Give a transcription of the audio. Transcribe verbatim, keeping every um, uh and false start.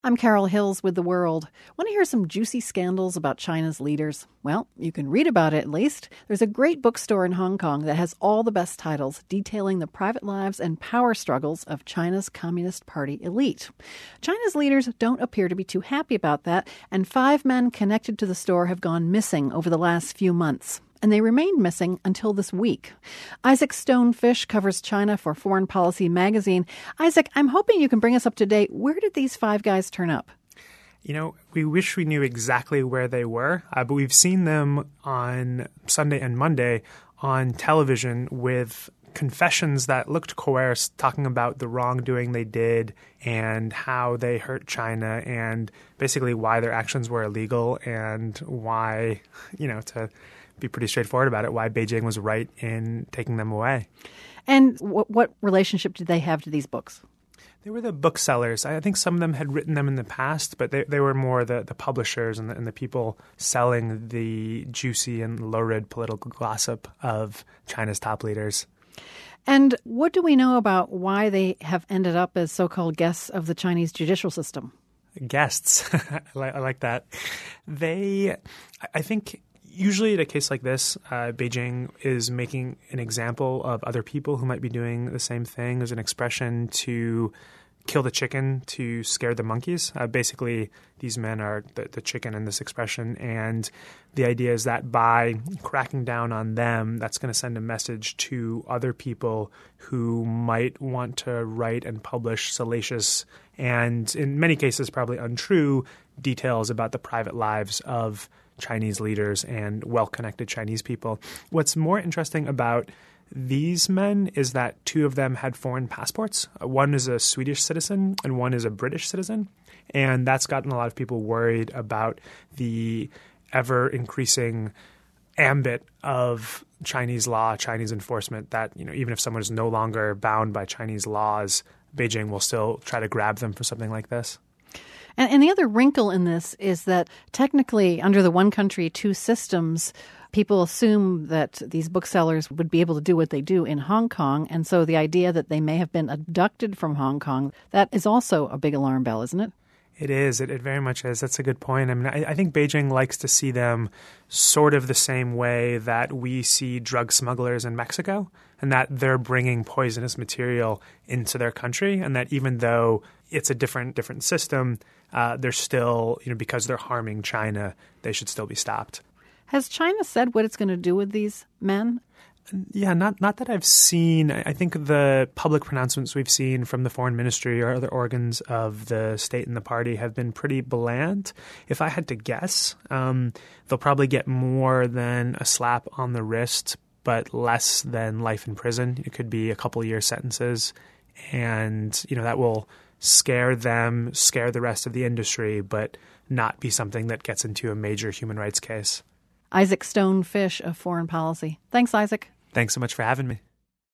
I'm Carol Hills with The World. Want to hear some juicy scandals about China's leaders? Well, you can read about it at least. There's a great bookstore in Hong Kong that has all the best titles detailing the private lives and power struggles of China's Communist Party elite. China's leaders don't appear to be too happy about that, and five men connected to the store have gone missing over the last few months. And they remained missing until this week. Isaac Stonefish covers China for Foreign Policy magazine. Isaac, I'm hoping you can bring us up to date. Where did these five guys turn up? You know, we wish we knew exactly where they were, uh, but we've seen them on Sunday and Monday on television with confessions that looked coerced, talking about the wrongdoing they did and how they hurt China and basically why their actions were illegal and why, you know, to be pretty straightforward about it, why Beijing was right in taking them away. And w- what relationship did they have to these books? They were the booksellers. I think some of them had written them in the past, but they, they were more the, the publishers and the, and the people selling the juicy and lurid political gossip of China's top leaders. And what do we know about why they have ended up as so-called guests of the Chinese judicial system? Guests. I, like, I like that. They, I think... Usually in a case like this, uh, Beijing is making an example of other people who might be doing the same thing. There's an expression to kill the chicken to scare the monkeys. Uh, basically, these men are the, the chicken in this expression. And the idea is that by cracking down on them, that's going to send a message to other people who might want to write and publish salacious and, in many cases, probably untrue details about the private lives of Chinese leaders and well-connected Chinese people. What's more interesting about these men is that two of them had foreign passports. One is a Swedish citizen and one is a British citizen. And that's gotten a lot of people worried about the ever-increasing ambit of Chinese law, Chinese enforcement, that, you know, even if someone is no longer bound by Chinese laws, Beijing will still try to grab them for something like this. And, and the other wrinkle in this is that technically under the one country, two systems, people assume that these booksellers would be able to do what they do in Hong Kong. And so the idea that they may have been abducted from Hong Kong, that is also a big alarm bell, isn't it? It is. It, it very much is. That's a good point. I mean, I, I think Beijing likes to see them sort of the same way that we see drug smugglers in Mexico, and that they're bringing poisonous material into their country, and that even though it's a different different system, uh, they're still, you know, because they're harming China, they should still be stopped. Has China said what it's going to do with these men? Yeah, not not that I've seen. I think the public pronouncements we've seen from the foreign ministry or other organs of the state and the party have been pretty bland. If I had to guess, um, they'll probably get more than a slap on the wrist, but less than life in prison. It could be a couple year sentences, and you know that will scare them, scare the rest of the industry, but not be something that gets into a major human rights case. Isaac Stonefish of Foreign Policy. Thanks, Isaac. Thanks so much for having me.